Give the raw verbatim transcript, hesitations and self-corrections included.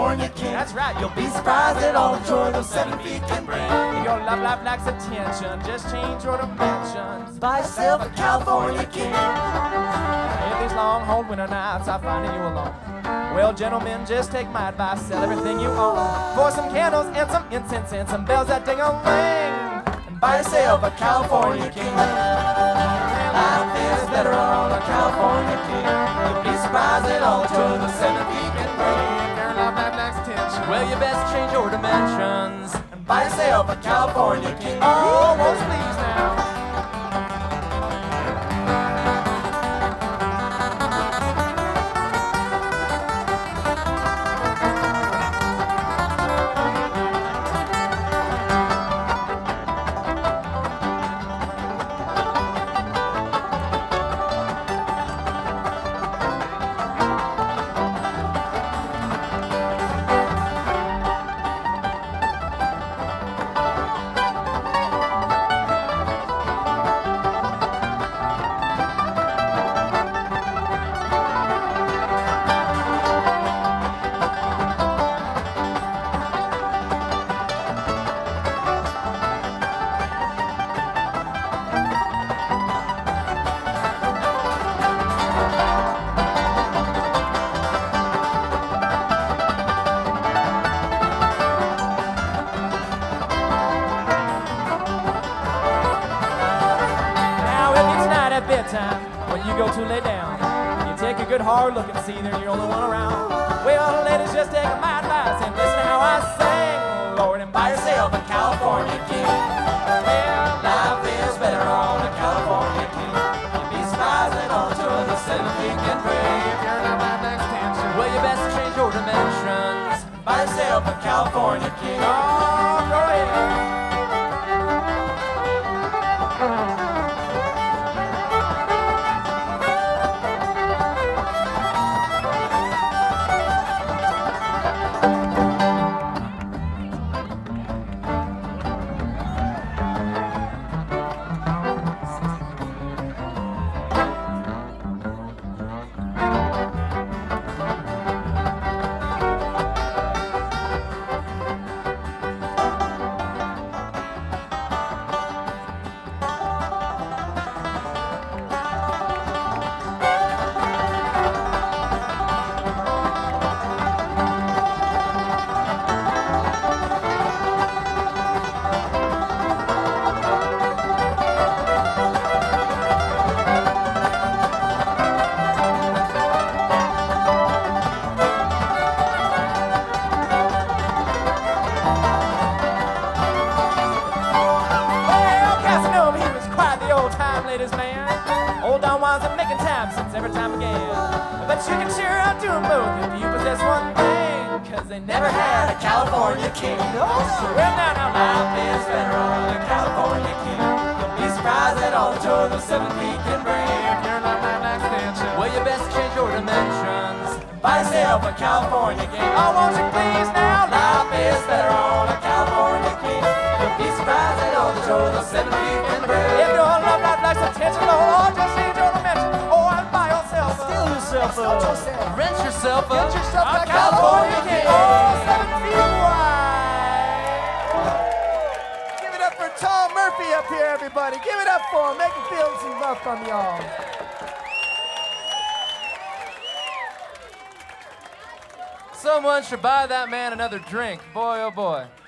California king. That's right, You'll be surprised at all the joy those seven feet can bring. If your love life lacks attention, just change your dimensions. Buy yourself a California king. In these long, cold winter nights, I find you alone. Well, gentlemen, just take my advice, sell everything you own for some candles and some incense and some bells that ding-a-ling, and buy yourself a California king. Life is better on a California king. You'll be surprised at all the joy the seven feet can bring. If your love life lacks attention, well, you best change your dimensions And buy yourself a California king. Oh, most please now. Bedtime, when you go to lay down, you take a good hard look and see that you're the only one around. Well, ladies, just take my advice and listen to how I sing, Lord, and buy yourself a California king. Well, life is better on a California king. You'll be surprised at all the joy the seven feet can bring. If your love life lacks attention, well, you best change your dimensions. Buy yourself a California king. Oh, go ahead. Ladies, man, old Don Juan's been making time since every time again. But you can sure outdo them both if you possess one thing, cause they never had a California king. No, sir. Well, now, now, Life is better on a California king. You'll be surprised at all the joy the seven feet can bring. If your love life lacks attention, well, you best change your dimensions. Buy yourself a California king. Oh, won't you please now? Life is better on a California king. You'll be surprised at all the joy the seven feet can bring. If your love life lacks attention, Lord, just change your dimension. Oh, and buy yourself a, Steal yourself a, rent yourself a, Get yourself a a California California king. king. Oh, seven feet wide. Give it up for Tom Murphy up here, everybody. Give it up for him. Make him feel some love from y'all. Someone should buy that man another drink. Boy, oh boy.